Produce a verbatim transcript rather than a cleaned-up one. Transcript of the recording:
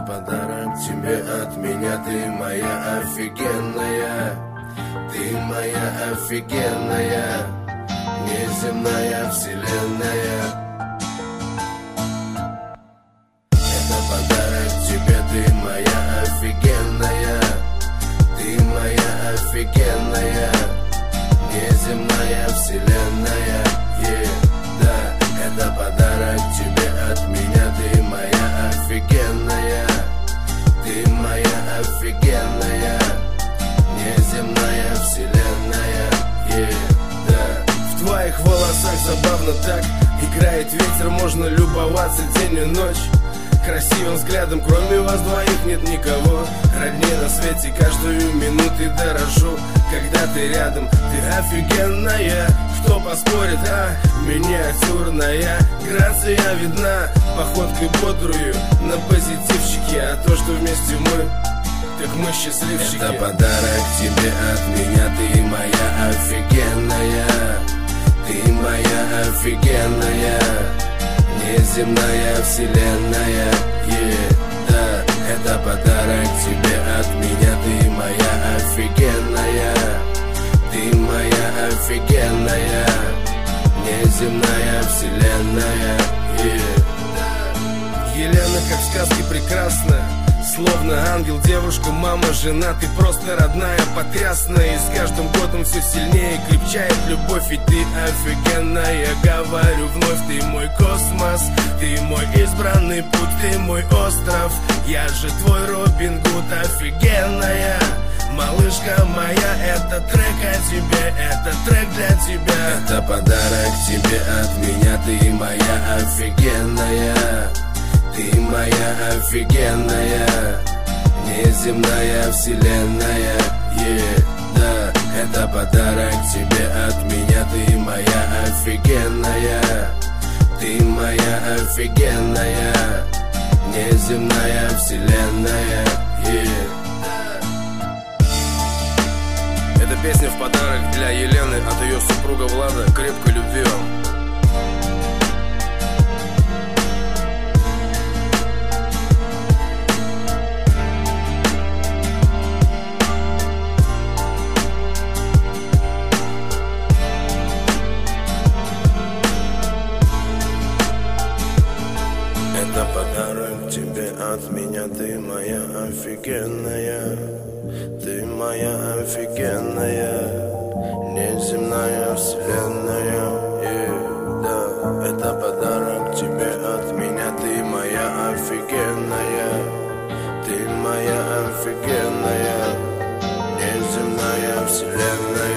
подарок тебе от меня. Ты моя офигенная, ты моя офигенная, неземная вселенная. Это подарок тебе, ты моя офигенная, ты моя офигенная, неземная вселенная. Yeah, да, это подарок тебе от меня. Ты моя офигенная, ты моя офигенная, неземная вселенная. Yeah, да. В твоих волосах забавно так играет ветер, можно любоваться день и ночь. Красивым взглядом, кроме вас двоих нет никого. Роднее на свете, каждую минуту дорожу. Когда ты рядом, ты офигенная. Кто поспорит, а? Миниатюрная грация видна, походкой бодрую на позитивчике. А то, что вместе мы, так мы счастливчики. Это подарок тебе от меня. Ты моя офигенная, ты моя офигенная, неземная вселенная. Yeah, да, это подарок тебе от меня. Ты моя офигенная, ты моя офигенная, неземная вселенная. Yeah, да. Елена, как в сказке, прекрасна, словно ангел, девушка, мама, жена. Ты просто родная, потрясная. И с каждым годом все сильнее крепчает любовь. И ты офигенная, говорю вновь. Ты мой космос, ты мой избранный путь, ты мой остров. Я же твой Робин Гуд, офигенная. Малышка моя, это трек о тебе, это трек для тебя. Это подарок тебе от меня. Ты моя офигенная, ты моя офигенная, неземная вселенная. Yeah, да, это подарок тебе от меня. Ты моя офигенная, ты моя офигенная, неземная вселенная. Yeah. Эта песня в подарок для Елены от ее супруга Влада. Крепкой любви вам. Это подарок тебе от меня. Ты моя офигенная, ты моя офигенная, неземная вселенная. Yeah, да, это подарок тебе от меня. Ты моя офигенная, ты моя офигенная, неземная вселенная.